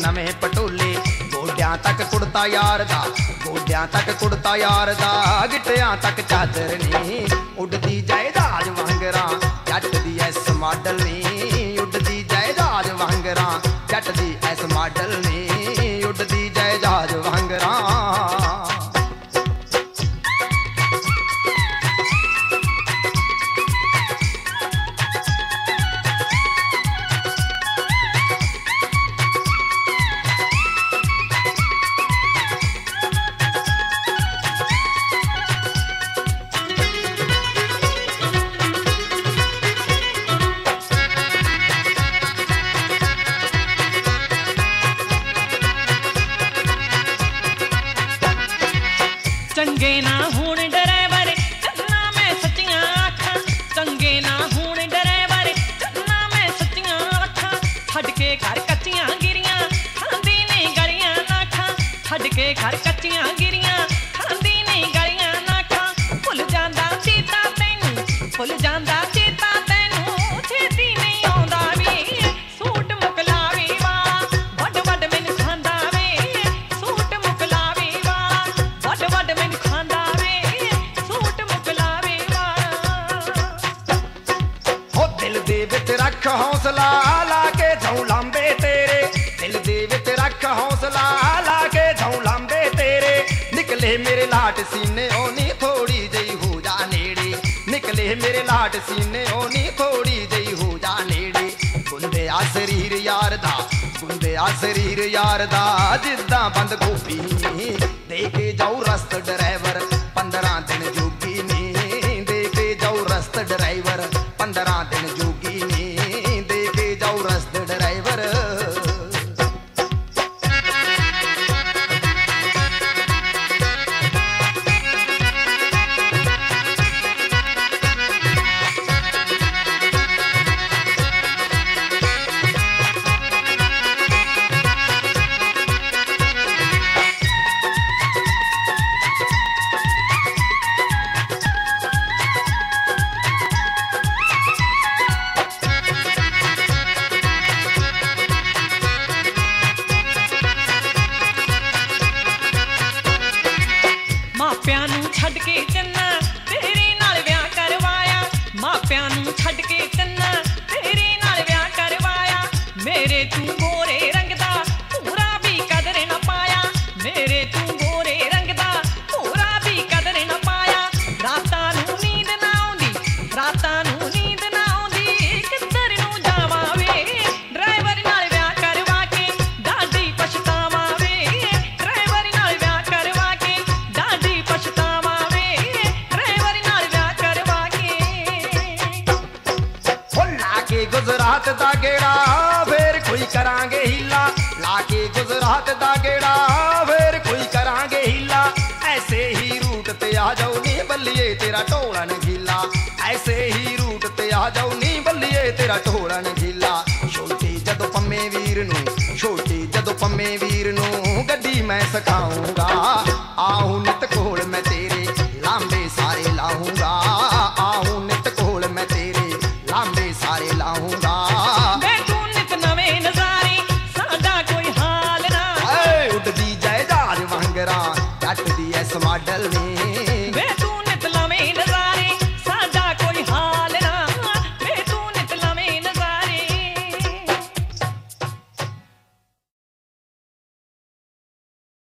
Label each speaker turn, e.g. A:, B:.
A: नवें पटोले। गोड्यां तक कुड़ता यार दा, गोड्यां तक कुड़ता यार दा, गिट्टियां तक चादर नी। उड़दी जायदाद वांगरा जट दी ऐस मॉडल नी। उड़दी जायदाद वांगरा जट दी ऐस मॉडल नी। उड़दी जायदाद वांगरा।
B: चंगे ना हुण ड्राइवर चलना मैं सच्चियां आखां। चंगे ना हुण ड्राइवर चलना मैं सच्चियां आखां। छड्ड के घर कच्चियां गिरियां खांदी नहीं गलियां ना खां। छड्ड के घर कच्चियां गिरियां खांदी नहीं गलियां ना खां। भुल जांदा चेता तैनूं, भुल जांदा चेता तैनूं, छेती नहीं आउंदा वे सूट मुकलावे वाला। वड वड मैनूं खांदा वे सूट मुकलावे वाला। वड वड मैनूं खांदा वे सूट मुकलावे वाला।
A: हो दिल दे विच रख हौसला ला के जाऊं लांबे तेरे। दिल दे विच रख हौसला ला के जाऊं लांबे तेरे। निकले मेरे लाट सीने ओनी थोड़ी जई हो जा नेड़े। निकले मेरे लाट सीने ओनी थोड़ी जई हो जा नेड़े। गुंदे आ शरीर यार दा, गुंदे आ शरीर यार दा, जिद्दां बंद गोभी नी। दे के जाऊं रस्त ड्राइवर 15 दिन जोगी नी। दे के जाऊं रस्त ड्राइवर 15 दिन जोगी नी। दे के जाऊं रस्त ड्राइवर।
B: मापियां नूं छड्ड के चन्ना तेरे नाल विआह करवाया। मापियां नूं छड्ड के चन्ना तेरे नाल विआह करवाया। मेरे तू गोरे रंग दा पूरा भी कदर न पाया। मेरे तू गोरे रंग दा पूरा भी कदर न पाया। रातां नूं नींद ना आउंदी, रातां नूं नींद ना आउंदी, किधर नूं जावां वे ड्राइवर नाल विआह करवा के डाडी पछतावा वे। ड्राइवर नाल विआह करवा के डाडी पछतावा वे। ड्राइवर नाल विआह करवा के।
A: हो लाके गुजरात दा गेड़ा फिर कोई करांगे हीला। लाके गुजरात दा गेड़ा फिर कोई करांगे हीला। ऐसे ही रूट ते आ जाओ नी बल्लिए तेरा ढोलन गीला। ऐसे ही रूट ते आ जाओ नी बल्लिए तेरा ढोलन गीला। छोटी जदों पम्मे वीर नूं, छोटी जदों पम्मे वीर नूं गड्डी मैं सिखाऊंगा।